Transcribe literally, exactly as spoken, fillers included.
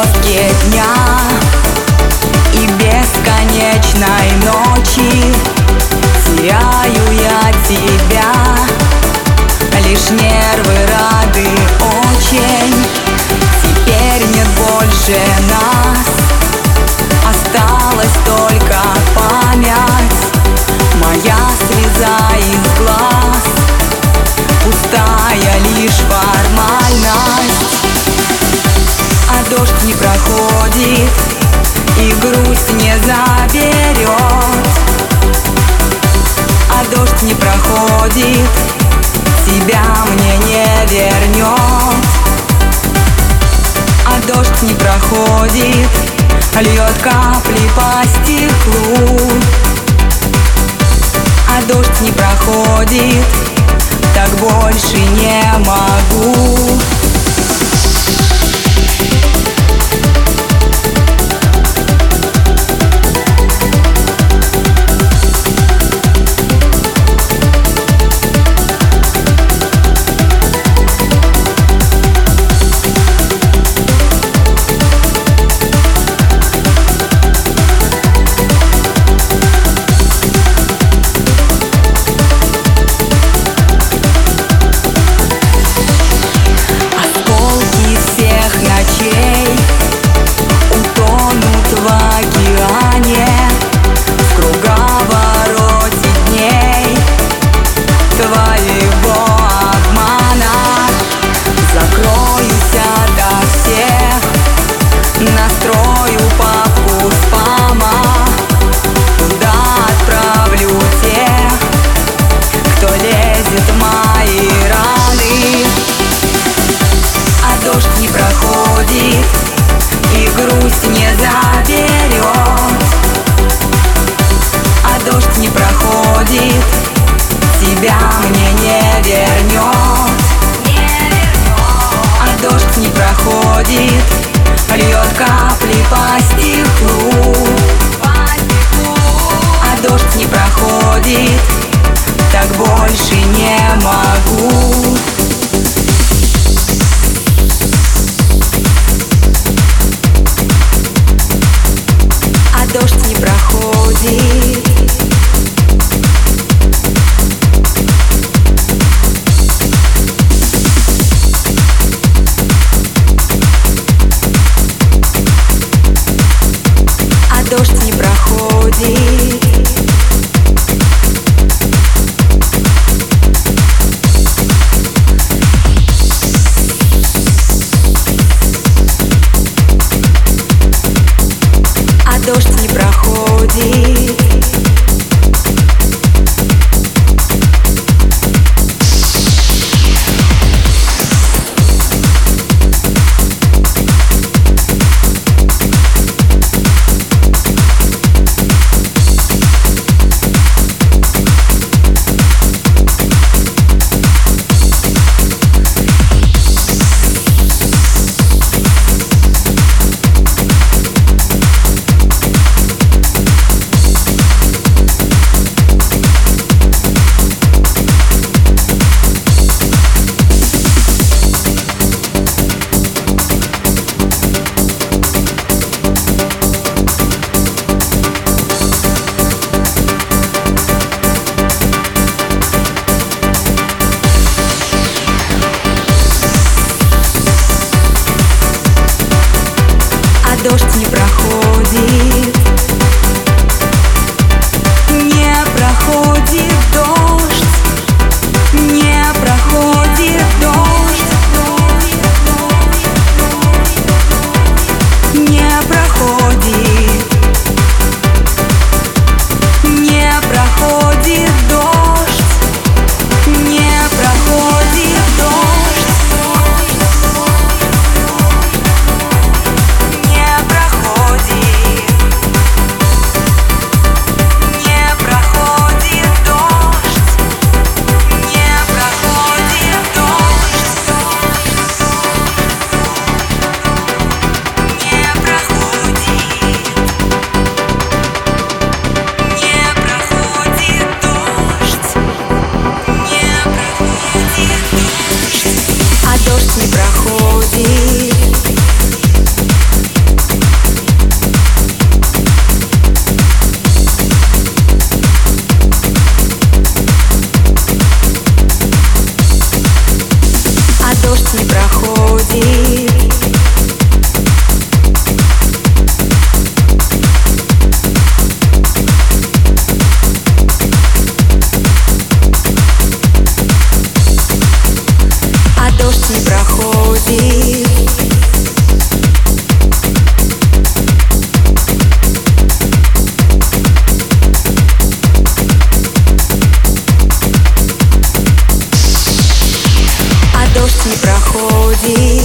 блеске дня и бесконечной ночи теряю я тебя. Лишь нервы рады очень, теперь нет больше нас. Осталась только память, моя слеза из глаз, пустая лишь формальность. А дождь не проходит и грусть не заберет. А дождь не проходит, тебя мне не вернет. А дождь не проходит, льет капли по стеклу. А дождь не проходит, так больше не могу. Настрою папку спама, туда отправлю тех, кто лезет в мои раны. А дождь не проходит и грусть не заберет. А дождь не проходит, тебя мне не вернет. А дождь не проходит, льет капли по стеклу. А дождь не проходит, так больше не могу. А дождь не проходит. Дождь не проходит. А дождь не проходит. Дождь не проходит, не проходит дождь, не проходит дождь, не проходит, не проходит дождь, не проходит дождь. Не проходит. проходит.